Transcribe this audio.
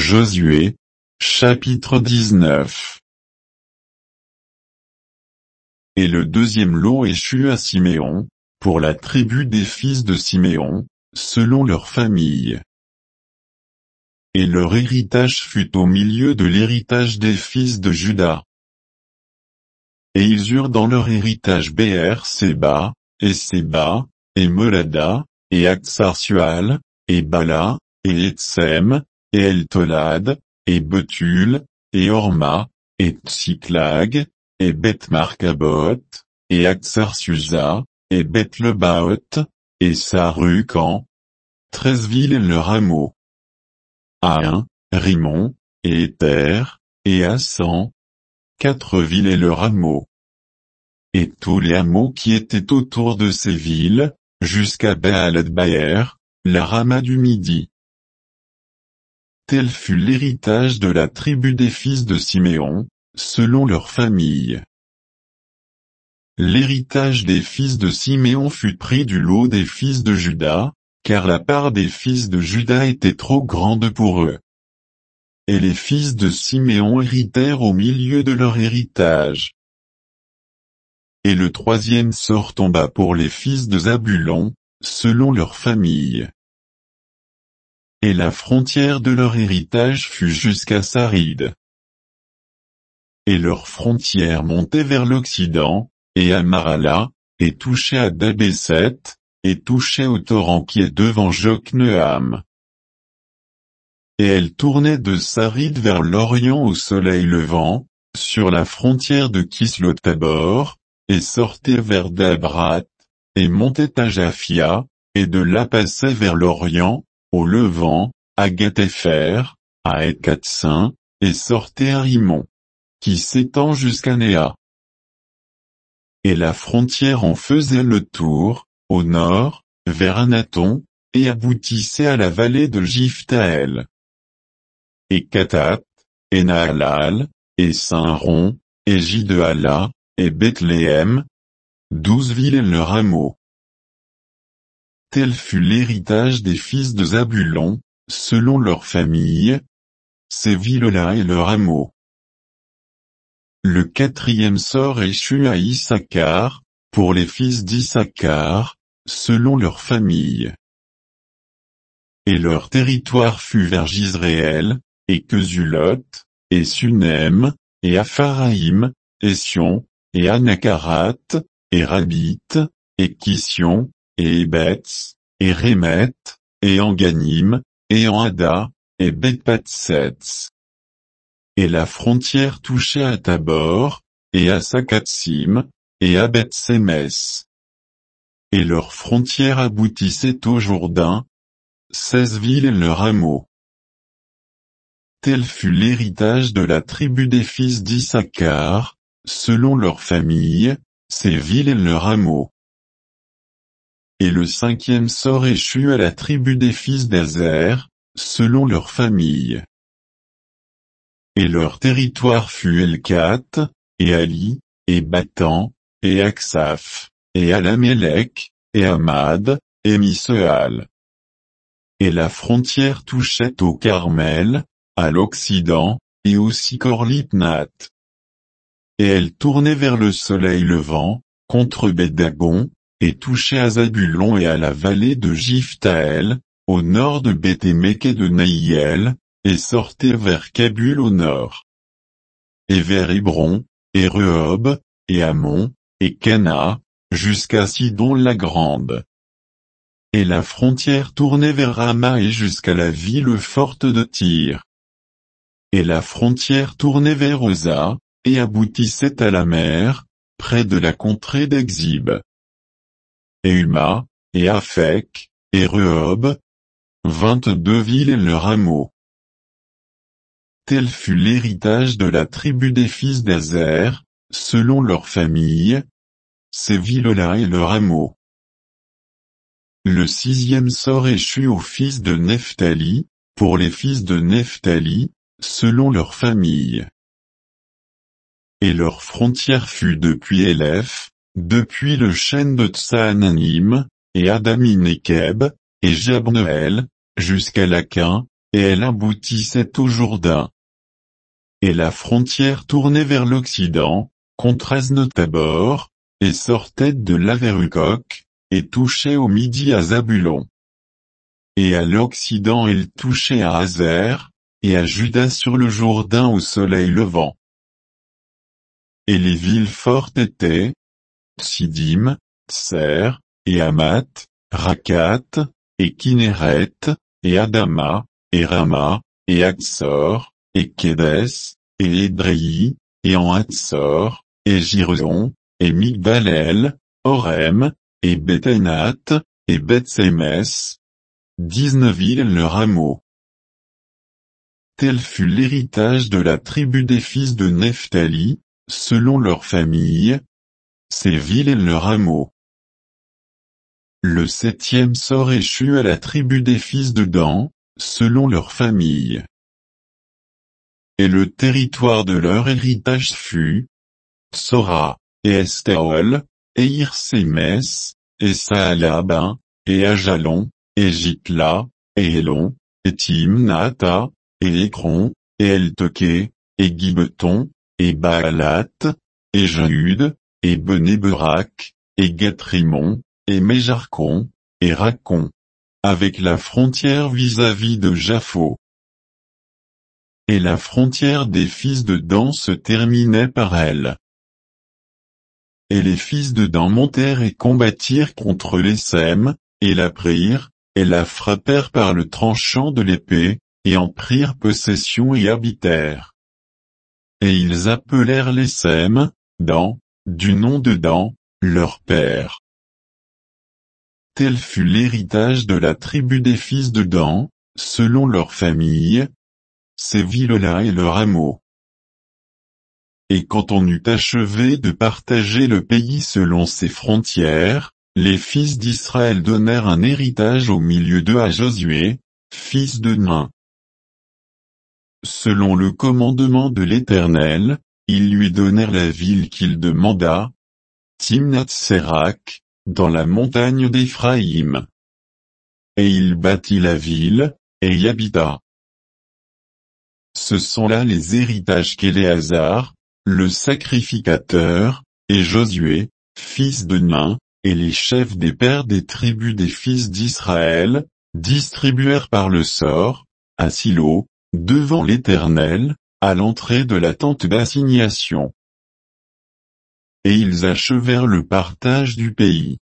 Josué, chapitre 19. Et le deuxième lot échut à Siméon, pour la tribu des fils de Siméon, selon leur famille. Et leur héritage fut au milieu de l'héritage des fils de Juda. Et ils eurent dans leur héritage Béer-Séba, et Séba, et Molada, et Aksar-Sual, et Bala, et Etsem, et Eltolad, et Betul, et Orma, et Tsiklag, et Beth-Markabot, et Aksar-Susa, et Beth-Lebaot, et Sarucan. 13 villes et leurs hameaux. Ain, Rimon, et Éter, et Assan. 4 villes et leurs hameaux. Et tous les hameaux qui étaient autour de ces villes, jusqu'à Baal-Ad-Baer, la Rama du Midi. Tel fut l'héritage de la tribu des fils de Siméon, selon leur famille. L'héritage des fils de Siméon fut pris du lot des fils de Juda, car la part des fils de Juda était trop grande pour eux. Et les fils de Siméon héritèrent au milieu de leur héritage. Et le troisième sort tomba pour les fils de Zabulon, selon leur famille. Et la frontière de leur héritage fut jusqu'à Sarid. Et leur frontière montait vers l'Occident, et à Marala, et touchait à Dabéset, et touchait au torrent qui est devant Jokneam. Et elle tournait de Sarid vers l'Orient au soleil levant, sur la frontière de Kisloth-Tabor, et sortait vers Dabrat, et montait à Japhia, et de là passait vers l'Orient, au levant, à Gath-Hépher, à Eth-Katsin, et sortait à Rimon, qui s'étend jusqu'à Néa. Et la frontière en faisait le tour, au nord, vers Anaton, et aboutissait à la vallée de Jiphtaël. Et Katat, et Nahalal, et Saint-Ron, et Jidéala, et Bethléem. 12 villes et leurs hameaux. Tel fut l'héritage des fils de Zabulon, selon leur famille. Ces villes-là et leurs hameaux. Le quatrième sort échut à Issachar, pour les fils d'Issachar, selon leur famille. Et leur territoire fut vers Jizréel, et Kesulot, et Sunem, et Apharaïm, et Sion, et Anakarat, et Rabit, et Kission, et Ebetz, et Rémet, et Anganim, et Anhada, et Beth-Patsetz. Et la frontière touchait à Tabor, et à Sakatsim, et à Beth-Sémès. Et leur frontière aboutissait au Jourdain. 16 villes et leurs hameaux. Tel fut l'héritage de la tribu des fils d'Issachar, selon leur famille, ces villes et leurs hameaux. Et le cinquième sort échut à la tribu des fils d'Azer, selon leur famille. Et leur territoire fut Elkat, et Ali, et Batan, et Aksaph, et Alamélec, et Amad, et Miseal. Et la frontière touchait au Carmel, à l'Occident, et au Sicor-Lipnat. Et elle tournait vers le soleil levant, contre Beth-Dagon, et touchait à Zabulon et à la vallée de Jiphtaël, au nord de Beth-Émek et de Naïel, et sortait vers Kabul au nord. Et vers Hébron, et Rehob, et Ammon, et Cana, jusqu'à Sidon la Grande. Et la frontière tournait vers Rama et jusqu'à la ville forte de Tyr. Et la frontière tournait vers Oza, et aboutissait à la mer, près de la contrée d'Exib. Et Uma, et Aphek, et Rehob. 22 villes et leurs hameaux. Tel fut l'héritage de la tribu des fils d'Azer, selon leur famille. Ces villes-là et leurs hameaux. Le sixième sort échut aux fils de Nephtali, pour les fils de Nephtali, selon leur famille. Et leur frontière fut depuis Éléph, depuis le chêne de Tsaananim, et Adami-Nekeb, et Jabneel, jusqu'à Laquin, et elle aboutissait au Jourdain. Et la frontière tournait vers l'Occident, contre Asnotabor, et sortait de là vers Hukkok, et touchait au midi à Zabulon. Et à l'Occident elle touchait à Hazer, et à Juda sur le Jourdain au soleil levant. Et les villes fortes étaient Tsidim, Tser, et Hamath, Rakat, et Kinéret, et Adama, et Rama, et Hatsor, et Kédes, et Édréi, et en Hatsor, et Jirzon, et Migdal-El, Horem, et Bethénath, et Beth-Sémès, 19 villes et leurs hameaux. Tel fut l'héritage de la tribu des fils de Nephtali, selon leur famille, ces villes et leurs hameaux. Le 7e sort échut à la tribu des fils de Dan, selon leur famille. Et le territoire de leur héritage fut Sora, et Estaol, et Irsémès, et Saalaba, et Ajalon, et Jitla, et Elon, et Timnata, et Écron, et Eltoké, et Gibeton, et Baalat, et Jahud, et Bené-Berak, et Gathrimon, et Méjarcon, et Racon, avec la frontière vis-à-vis de Japho. Et la frontière des fils de Dan se terminait par elle. Et les fils de Dan montèrent et combattirent contre les Sèmes, et la prirent, et la frappèrent par le tranchant de l'épée, et en prirent possession et habitèrent. Et ils appelèrent les Sèmes, Dan, du nom de Dan, leur père. Tel fut l'héritage de la tribu des fils de Dan, selon leur famille, ces villes-là et leurs hameaux. Et quand on eut achevé de partager le pays selon ses frontières, les fils d'Israël donnèrent un héritage au milieu d'eux à Josué, fils de Nun. Selon le commandement de l'Éternel, ils lui donnèrent la ville qu'il demanda, Timnath-Sérak, dans la montagne d'Éphraïm. Et il bâtit la ville, et y habita. Ce sont là les héritages qu'Éléazar, le sacrificateur, et Josué, fils de Nun, et les chefs des pères des tribus des fils d'Israël, distribuèrent par le sort, à Silo, devant l'Éternel, à l'entrée de la tente d'assignation. Et ils achevèrent le partage du pays.